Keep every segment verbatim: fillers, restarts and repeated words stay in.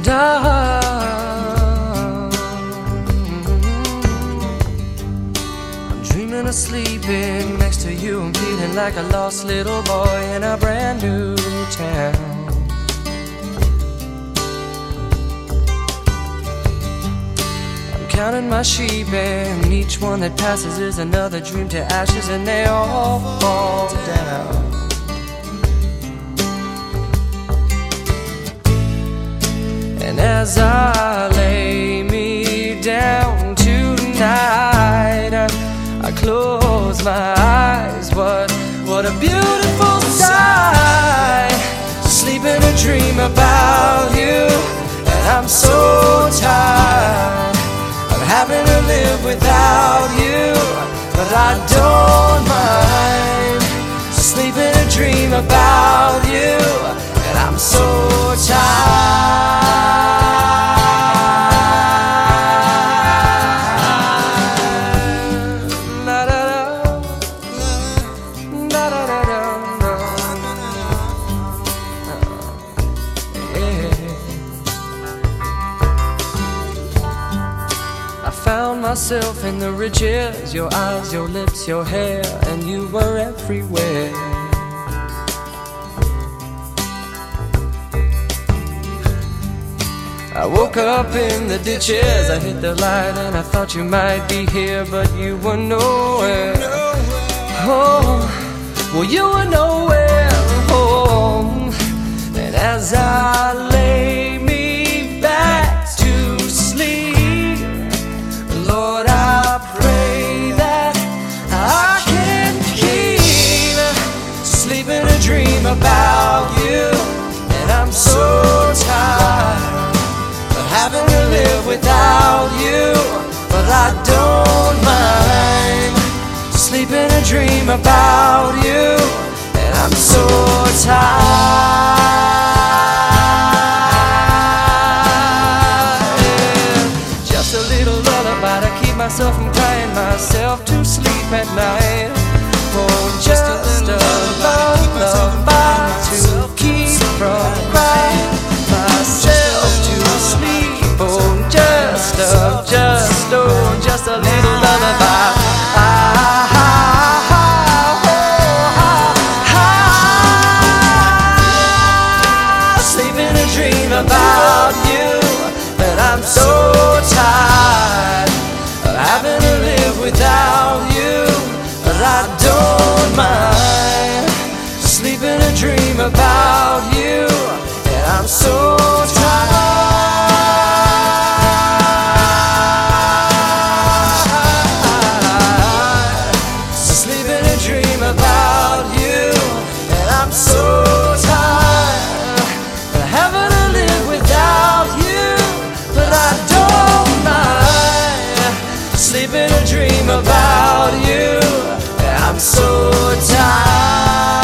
down. I'm dreaming of sleeping next to you and feeling like a lost little boy in a brand new town. Counting my sheep, and each one that passes is another dream to ashes, and they all fall down. And as I lay me down tonight, I, I close my eyes. What, what a beautiful sight, to sleep in a dream about you. And I'm so tired having to live without you, but I don't mind. Sleep in a dream about you, and I'm so tired. Da da da, da da da da, yeah. I found myself in the riches, your eyes, your lips, your hair, and you were everywhere. I woke up in the ditches, I hit the light and I thought you might be here, but you were nowhere. Oh, well you were nowhere. Oh, and as I lay me back to sleep, Lord, I pray that I can keep sleeping a dream about you. And I'm so tired of having to live without you, but I don't mind sleeping a dream about you. And I'm so tired. Just a little lullaby to keep myself from crying myself to sleep at night. Oh, just a lullaby to keep from crying myself to sleep. Oh, just a, just, oh, just a little lullaby. Ah, ah, ah, ah, ah. Sleeping a dream about you, and I'm so tired of having to live without you, but I don't mind sleeping a dream about you, and I'm so tired. Sleeping a dream about you, and I'm so tired of having to live without you, but I don't mind sleeping a dream about you, and I'm so tired.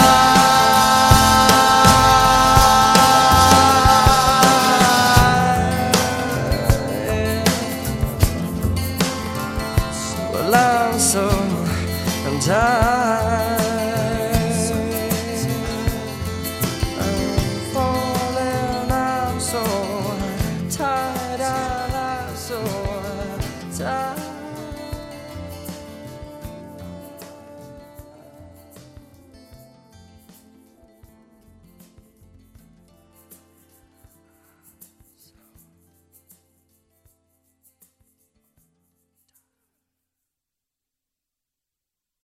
Well, I'm so I'm tired.